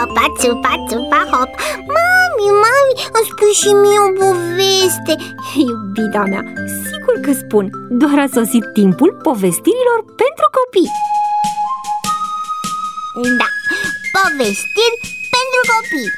țupa, țupa, țupa, hop. Mami, îmi spui și mie o poveste. Iubita mea, sigur că spun. Doar a sosit timpul povestirilor pentru copii. Da, povestiri pentru copii.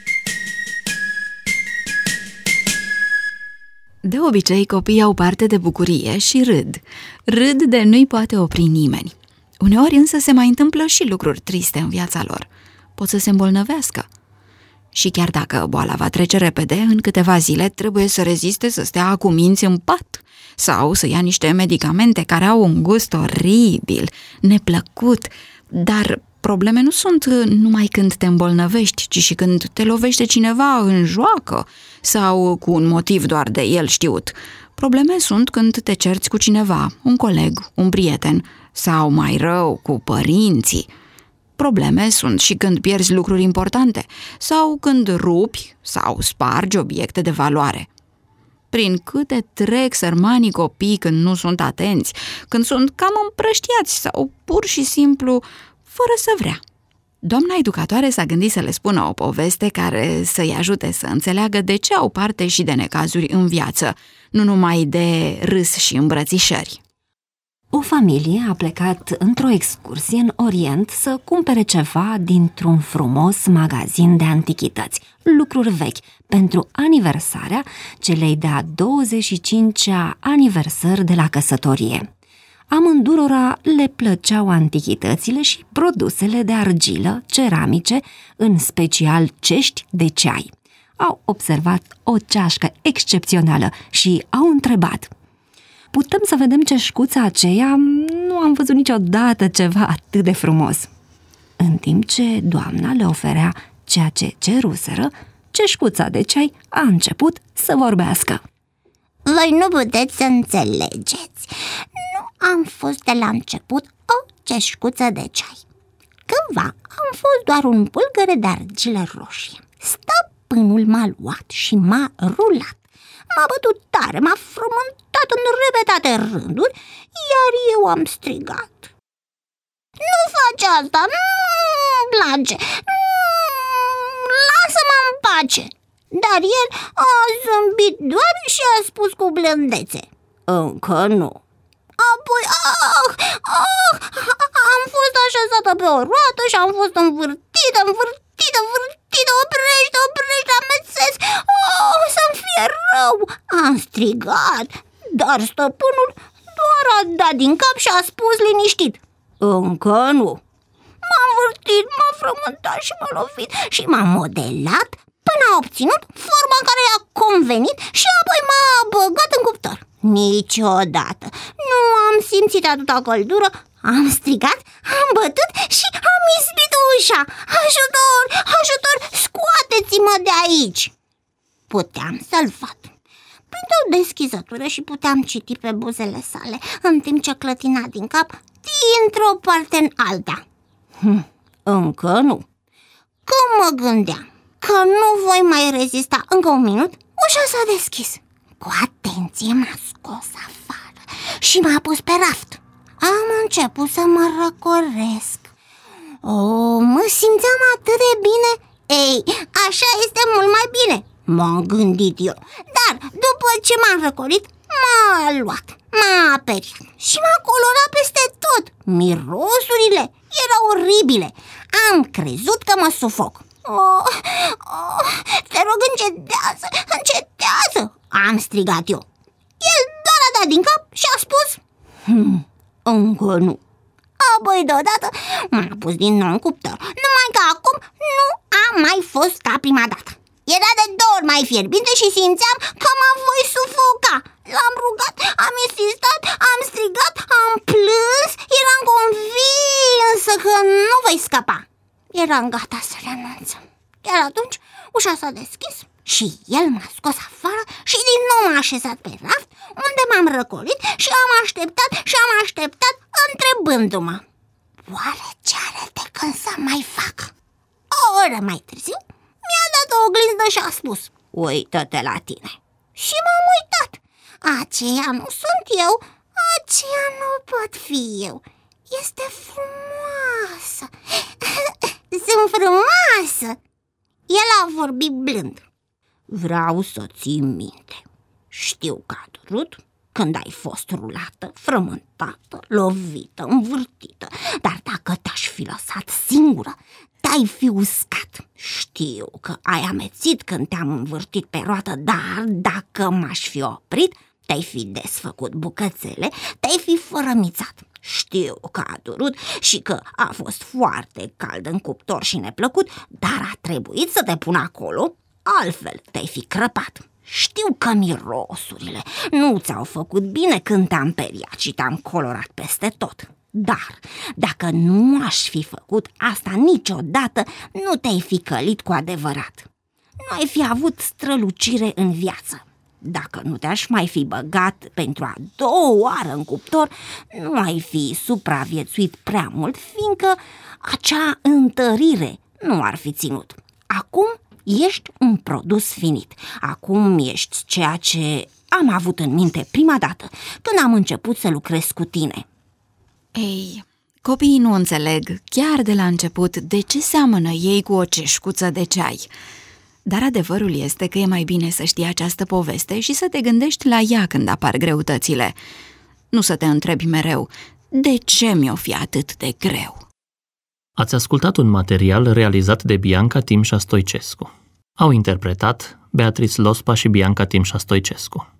De obicei, copiii au parte de bucurie și râd. Râd de nu-i poate opri nimeni. Uneori însă se mai întâmplă și lucruri triste în viața lor. Pot să se îmbolnăvească. Și chiar dacă boala va trece repede, în câteva zile trebuie să reziste să stea cu minți în pat sau să ia niște medicamente care au un gust oribil, neplăcut. Dar probleme nu sunt numai când te îmbolnăvești, ci și când te lovește cineva în joacă sau cu un motiv doar de el știut. Probleme sunt când te cerți cu cineva, un coleg, un prieten sau, mai rău, cu părinții. Probleme sunt și când pierzi lucruri importante sau când rupi sau spargi obiecte de valoare. Prin câte trec sărmanii copii când nu sunt atenți, când sunt cam împrăștiați sau pur și simplu fără să vrea. Doamna educatoare s-a gândit să le spună o poveste care să-i ajute să înțeleagă de ce au parte și de necazuri în viață, nu numai de râs și îmbrățișări. O familie a plecat într-o excursie în Orient să cumpere ceva dintr-un frumos magazin de antichități, lucruri vechi, pentru aniversarea celei de-a 25-a aniversări de la căsătorie. Amândurora le plăceau antichitățile și produsele de argilă, ceramice, în special cești de ceai. Au observat o ceașcă excepțională și au întrebat: putem să vedem ceșcuța aceea? Nu am văzut niciodată ceva atât de frumos. În timp ce doamna le oferea ceea ce ceruseră, ceșcuța de ceai a început să vorbească. Voi nu puteți să înțelegeți. Nu am fost de la început o ceșcuță de ceai. Cândva am fost doar un pulgăre de argilă roșie. Stăpânul m-a luat și m-a rulat. M-a bătut tare, m-a frământat în repetate rânduri, iar eu am strigat: nu faci asta, nu-mi place, lasă-mă în pace. Dar el a zâmbit doar și a spus cu blândețe: încă nu. Apoi, am fost așezată pe o roată și am fost învârtită, oprește, amețesc, să-mi fie rău. Am strigat, dar stăpânul doar a dat din cap și a spus liniștit: încă nu. M-a învârtit, m-a frământat și m-a lovit și m-a modelat până a obținut forma care i-a convenit și apoi m-a băgat în cuptor. Niciodată nu am simțit atâta căldură. Am strigat, am bătut și am izbit ușa. Ajutor, ajutor, scoateți-mă de aici! Puteam să-l văd printr-o deschizătură și puteam citi pe buzele sale, în timp ce clătina din cap dintr-o parte în alta. Încă nu. Când mă gândeam că nu voi mai rezista încă un minut, ușa s-a deschis. Cu atenție m-a scos afară și m-a pus pe raft. Am început să mă răcoresc. Mă simțeam atât de bine. Ei, așa este mult mai bine, m-am gândit eu. Dar după ce m-am răcorit, m-a luat, m-a aperiat și m-a colorat peste tot. Mirosurile erau oribile. Am crezut că mă sufoc. Te rog, încetează, am strigat eu. El doar a dat din cap și a spus: încă nu. Apoi deodată m-a pus din nou în cuptor, numai că acum nu am mai fost ca prima dată. Era de 2 ori mai fierbinte și simțeam că mă voi sufoca. L-am rugat, am insistat, am strigat, am plâns, eram convinsă că nu voi scăpa. Eram gata să renunțăm. Iar atunci ușa s-a deschis și el m-a scos afară și din nou m-a așezat pe raft, unde m-am răcorit și am așteptat întrebându-mă: oare ce are de când să mai fac? O oră mai târziu mi-a dat o oglindă și a spus: uită-te la tine. Și m-am uitat. Aceea nu sunt eu, aceea nu pot fi eu. Este frumoasă. Sunt frumoasă. acasă. El a vorbit blând. Vreau să ții minte. Știu că a durut când ai fost rulată, frământată, lovită, învârtită, dar dacă te-aș fi lăsat singură, te-ai fi uscat. Știu că ai amețit când te-am învârtit pe roată, dar dacă m-aș fi oprit, te-ai fi desfăcut bucățele, te-ai fi fărămițat. Știu că a durut și că a fost foarte cald în cuptor și neplăcut, dar a trebuit să te pun acolo, altfel te-ai fi crăpat. Știu că mirosurile nu ți-au făcut bine când te-am periat și te-am colorat peste tot. Dar dacă nu aș fi făcut asta niciodată, nu te-ai fi călit cu adevărat. Nu ai fi avut strălucire în viață. Dacă nu te-aș mai fi băgat pentru a doua oară în cuptor, nu ai fi supraviețuit prea mult, fiindcă acea întărire nu ar fi ținut. Acum ești un produs finit. Acum ești ceea ce am avut în minte prima dată, când am început să lucrez cu tine. Ei, copiii nu înțeleg chiar de la început de ce seamănă ei cu o ceșcuță de ceai. Dar adevărul este că e mai bine să știi această poveste și să te gândești la ea când apar greutățile. Nu să te întrebi mereu, de ce mi-o fi atât de greu? Ați ascultat un material realizat de Bianca Timșa Stoicescu. Au interpretat Beatrice Lospa și Bianca Timșa Stoicescu.